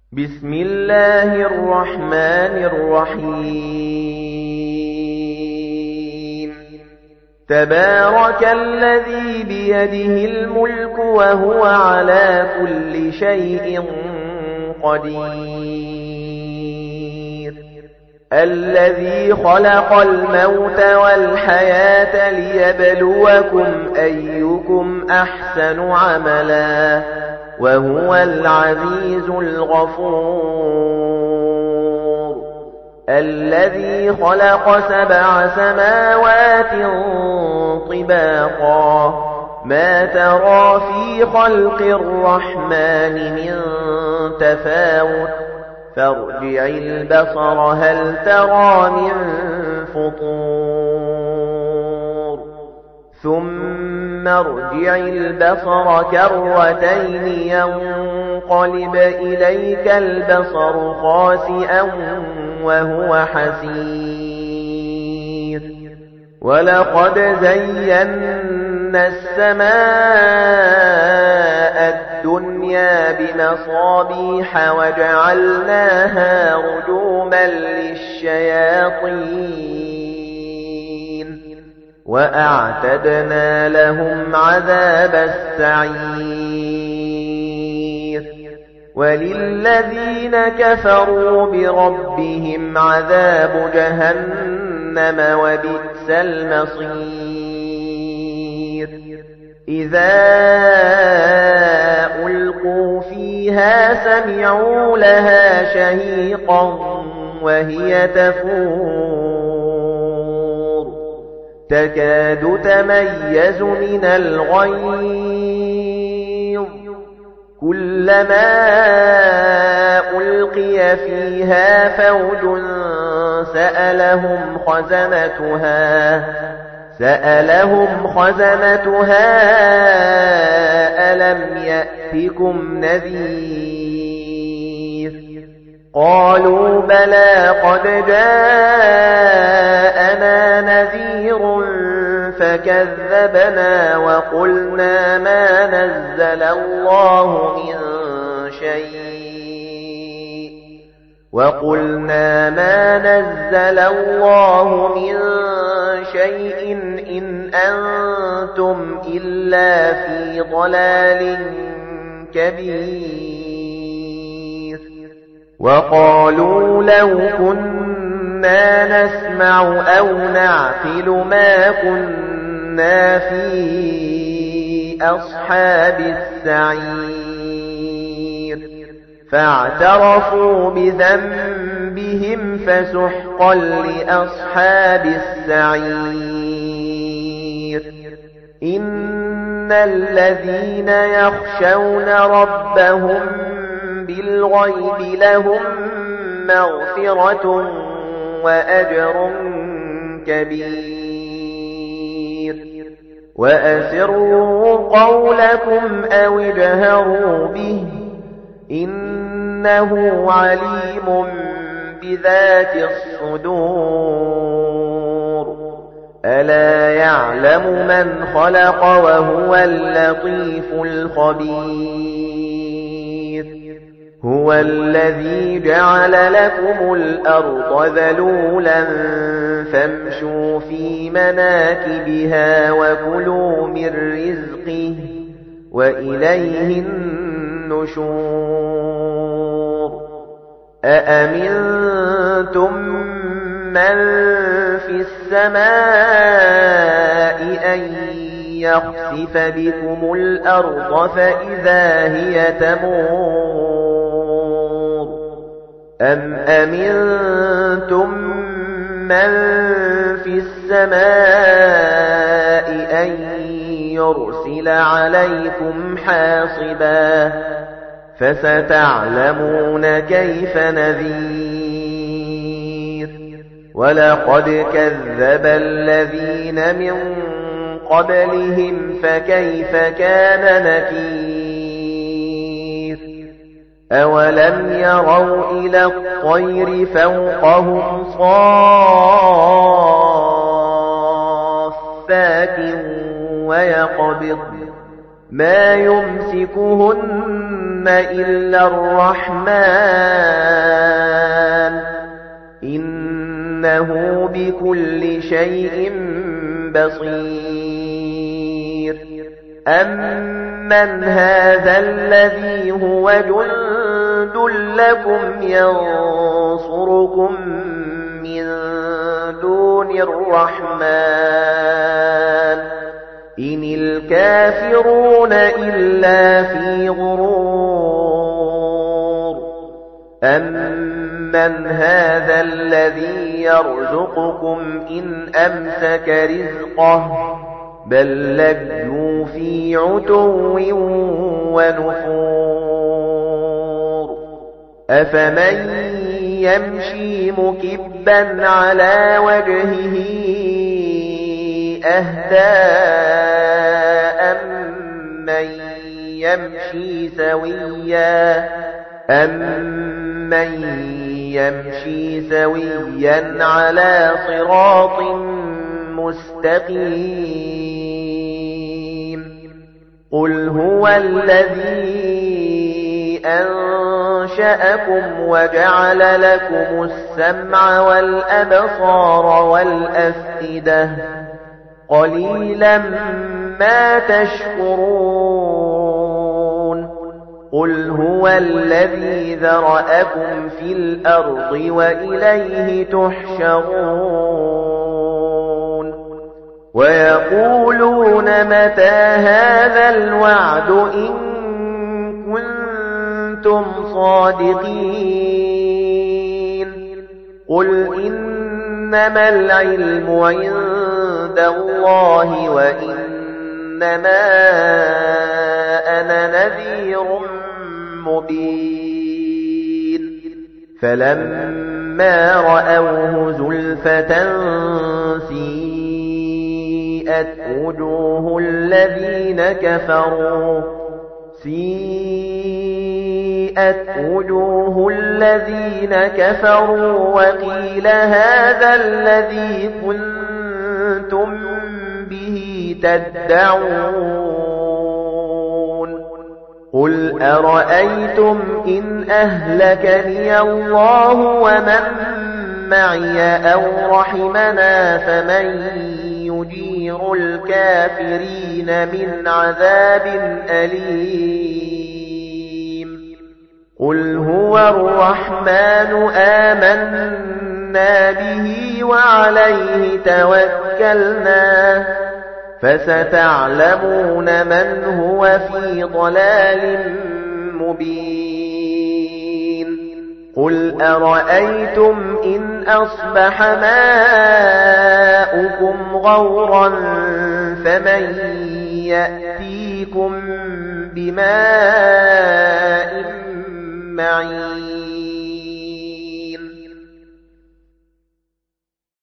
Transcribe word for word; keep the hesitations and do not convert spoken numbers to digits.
بسم الله الرحمن الرحيم تبارك الذي بيده الملك وهو على كل شيء قدير الذي خلق الموت والحياة ليبلوكم أيكم أحسن عملا وهو العزيز الغفور الذي خلق سبع سماوات طباقا ما ترى في خلق الرحمن من تفاوت فارجع البصر هل ترى من فطور ثم ارجع البصر كرتين ينقلب إليك البصر خاسئا وهو حسير ولقد زينا السماء الدنيا بمصابيح وجعلناها رجوما للشياطين وأعتدنا لهم عذاب السعير وللذين كفروا بربهم عذاب جهنم وبئس المصير إذا ألقوا فيها سمعوا لها شهيقا وهي تفور تكاد تميز من الغيظ كلما ألقي فيها فوج سألهم خزنتها سألهم خزنتها ألم يأتكم نذير قالوا بلى قد جاءنا نذير فكذبنا وقلنا ما نزل الله من شيء وقلنا ما نزل الله من شيء إن أنتم إلا في ضلال كبير وقالوا لو كنا نسمع أو نعقل ما كنا في أصحاب السعير فاعترفوا بذنبهم فسحقا لأصحاب السعير إن الذين يخشون ربهم بالغيب لهم مغفرة وأجر كبير وأسروا قولكم أو اجهروا به إنه عليم بذات الصدور ألا يعلم من خلق وهو اللطيف الخبير هو الذي جعل لكم الأرض ذلولا فامشوا في مناكبها وكلوا من رزقه وإليه النشور أأمنتم من في السماء أن يخسف بكم الأرض فإذا هي تمور أم أمنتم من في السماء أن يرسل عليكم حاصبا فستعلمون كيف نذير ولقد كذب الذين من قبلهم فكيف كان نكير أولم يروا إلى الطير فوقهم صافات ويقبض ما يمسكهن إلا الرحمن إنه بكل شيء بصير أمن هذا الذي هو جند لكم ينصركم من دون الرحمن إن الكافرون إلا في غرور أمن هذا الذي يرزقكم إن أمسك رزقه بل لجوا في عتو ونفور أفمن يمشي مكبا على وجهه أهدى أمن يمشي سويا أمن يمشي سويا على صراط مستقيم قل هو الذي أنشأكم وجعل لكم السمع والأبصار والأفئدة قليلا ما تشكرون قل هو الذي ذرأكم في الأرض وإليه تحشرون ويقولون متى هذا الوعد إن كنتم صادقين قل إنما العلم عند الله وإنما أنا نذير مبين فلما رأوه زلفة سيئت وجوه الذين كفروا سيئت وجوه الذين كفروا وقيل هذا الذي كنتم به تدعون قل أرأيتم إن أهلكني الله ومن معي أو رحمنا فمن يجير الكافرين من عذاب أليم قل هو الرحمن آمنا به وعليه توكلنا فستعلمون من هو في ضلال مبين قل أرأيتم إن أصبح ماؤكم غورا فمن يأتيكم بماء معين